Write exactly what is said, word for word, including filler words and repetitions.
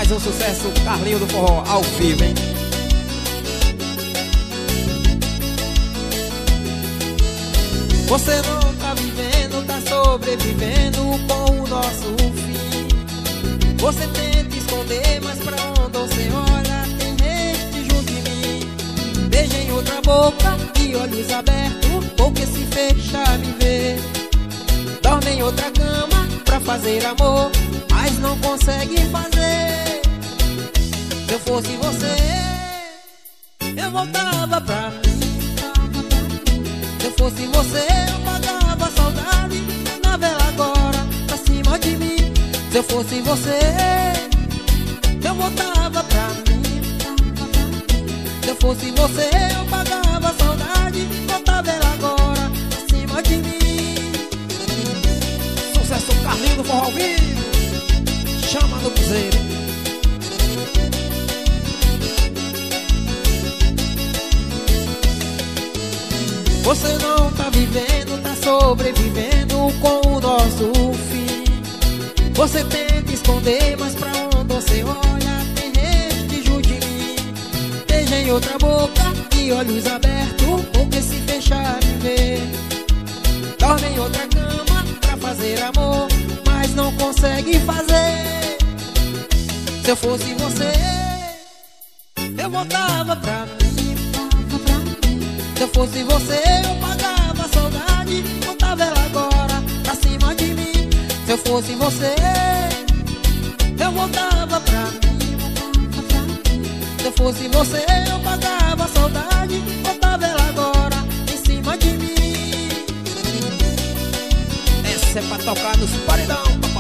Mais um sucesso, Carlinho do Forró, ao vivo, hein? Você não tá vivendo, tá sobrevivendo com o nosso fim. Você tenta esconder, mas pra onde você olha tem gente junto de mim. Beija em outra boca e olhos abertos, porque se fechar me vê. Dorme em outra cama pra fazer amor, mas não consegue fazer. Se eu fosse você, eu voltava pra mim. Se eu fosse você, eu pagava a saudade na vela agora, pra cima de mim. Se eu fosse você, eu voltava pra mim. Se eu fosse você, eu pagava a saudade, bota a vela agora, pra cima de mim. Sucesso, Carlinho do Forró, ao vivo. Chama no Cruzeiro. Você não tá vivendo, tá sobrevivendo com o nosso fim. Você tenta esconder, mas pra onde você olha tem gente junto de mim. Beija em outra boca e olhos abertos, porque se fechar me vê. Dorme em outra cama pra fazer amor, mas não consegue fazer. Se eu fosse você, eu voltava pra mim. Se eu fosse você, eu pagava a saudade, botava ela agora pra cima de mim. Se eu fosse você, eu voltava pra mim. Se eu fosse você, eu pagava a saudade, botava ela agora em cima de mim. Essa é pra tocar nos paredão, papai.